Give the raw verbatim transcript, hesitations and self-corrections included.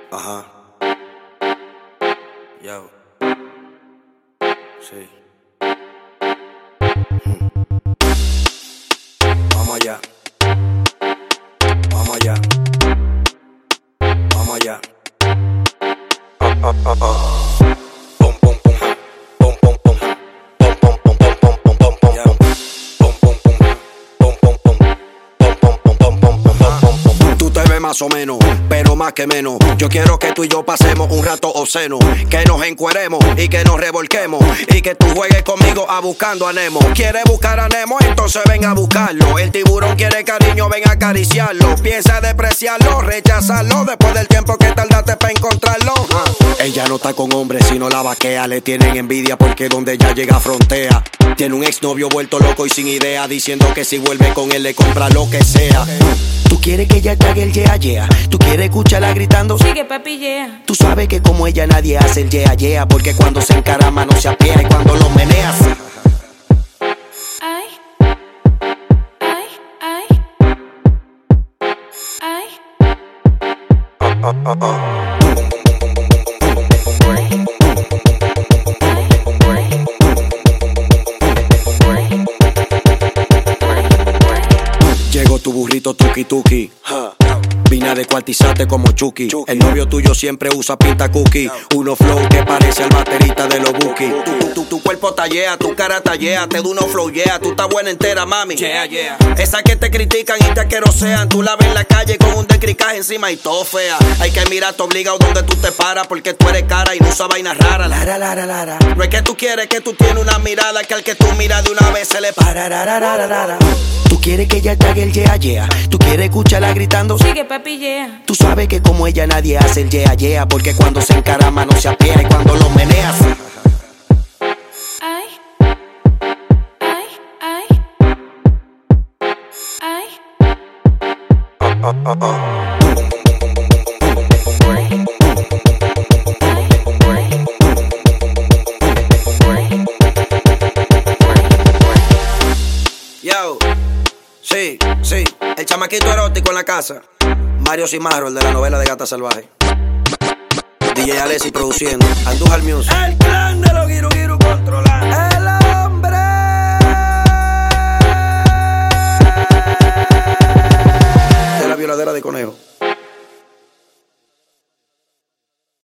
Ajá. Yo. Sí. Hmm. Vamos allá. Vamos allá. Vamos allá. Oh, oh, oh, oh. Pum, pum, pum. Pum, pum, pum. Pum, pum, pum, pum, pum, pum, pum, pum. Pum, pum, pum. Pum, pum, pum. Pum, pum, pum, pum, pum, pum, pum, pum. Tú te ves más o menos, pero más que menos. Yo quiero que tú y yo pasemos un rato obsceno, que nos encueremos y que nos revolquemos, y que tú juegues conmigo a buscando a Nemo. ¿Quieres buscar a Nemo? Entonces ven a buscarlo. El tiburón quiere cariño, ven a acariciarlo. Piensa despreciarlo, rechazarlo, después del tiempo que tardaste para encontrarlo. Ah. Ella no está con hombres, sino la vaquea. Le tienen envidia porque donde ella llega frontea. Tiene un exnovio vuelto loco y sin idea, diciendo que si vuelve con él le compra lo que sea. Tú quieres que ella te haga el yeah yeah. Tú quieres escucharla gritando sigue papi yeah. Tú sabes que como ella nadie hace el yeah yeah, porque cuando se encarama no se apiera y cuando lo meneas. Ay, ay, ay, ay. Oh, oh, oh, oh. Llegó tu burrito tuki tuki. Huh. Vine a descuartizarte como Chucky. Chucky. El novio tuyo siempre usa pinta cookie. Uno flow que parece el baterista de los Bookies. Tu, tu, tu, tu cuerpo tallea, tu cara tallea, te da uno flow yeah. Tú estás buena entera, mami. Yeah, yeah. Esas que te critican y te aquerosean, tú la ves en la calle con un decricaje encima y todo fea. Hay que mirarte obligado donde tú te paras, porque tú eres cara y no usas vainas raras. Lara, lara, lara. No es que tú quieres, que tú tienes una mirada que al que tú miras de una vez se le para. Lara, lara, lara. Tú quieres que ella te haga el yeah yeah. Tú quieres escucharla gritando sigue papi yeah. Tú sabes que como ella nadie hace el yeah yeah, porque cuando se encarama no se apiera y cuando lo meneas. Ay, ay, ay, ay. Oh, oh, oh, oh. Yo, sí, sí, el chamaquito erótico en la casa. Mario Cimarro, el de la novela de Gata Salvaje. D J Alessi produciendo. Andújar Music. El clan